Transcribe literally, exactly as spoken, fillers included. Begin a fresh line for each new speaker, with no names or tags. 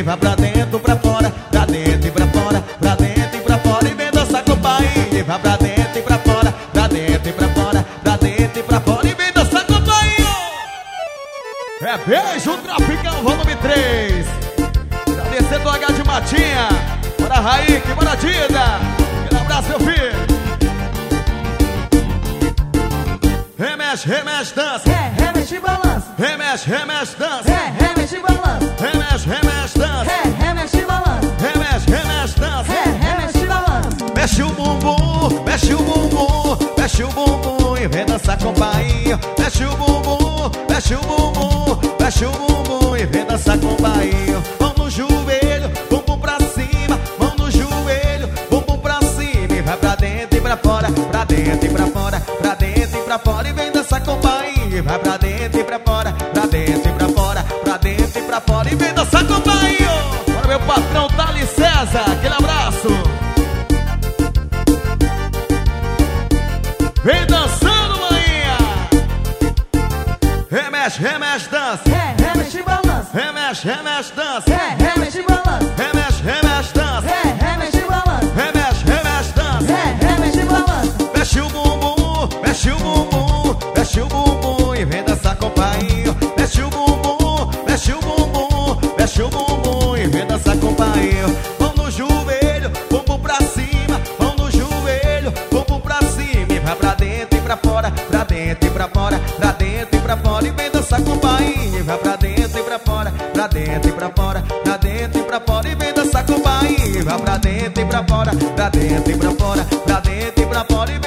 vai pra dentro, pra fora, pra dentro e pra fora, pra dentro e pra fora, e vem dançar com o pai. Vai pra dentro e pra fora, pra dentro e pra fora, pra dentro e pra fora, e vem dançar com o pai. É beijo, Traficão, volume três. Agradecer do H de Matinha. Bora, Raíque, bora, Dida. Aquele abraço, meu filho. Remexe, remexe, dança.
É, remexe e balança.
Remexe, remexe, dança.
É, remexe e balança.
Remexe, remexe, dança.
É, remexe e balança.
Remexe, remexe, dança.
É, remexe e balança.
Mexe o bumbum, mexe o bumbum, mexe o bumbum e vem dançar com o pai. Mexe o bumbum, mexe o bumbum, mexe o bumbum e vem dançar com o pai. Mão no joelho, bumbum pra cima, mão no joelho, bumbum pra cima e vai pra dentro e pra fora, pra dentro e pra fora, pra dentro e pra fora e vem dançar com o pai. Vai pra dentro e pra fora, pra dentro e pra fora, pra dentro e pra fora e vem dançar com o pai. Para meu patrão Dali César, aquele abraço. Vem dançando, maninha. Remexe, remexe, dança.
É, remexe e balança.
Remexe, remexe, dança.
É, remexe e balança.
Remexe, remexe, dança.
É, remexe e balança.
Remexe, remexe, dança.
É, remexe e balança.
Mexe o bumbum, mexe o bumbum, mexe o bumbum e vem dançar com o pai. Mexe o bumbum, mexe o bumbum, mexe o bumbum e vem dançar com o pai. Mão no joelho, bumbum pra cima, mão no joelho, bumbum pra cima e vai pra dentro e pra fora, pra dentro e pra fora, pra dentro e pra fora e vem dançar com o pai. Vai pra dentro e pra fora, pra dentro e pra fora, pra dentro e pra fora e vem dançar com o pai. Vai pra dentro e pra fora, pra dentro e pra fora, pra dentro e pra fora e vem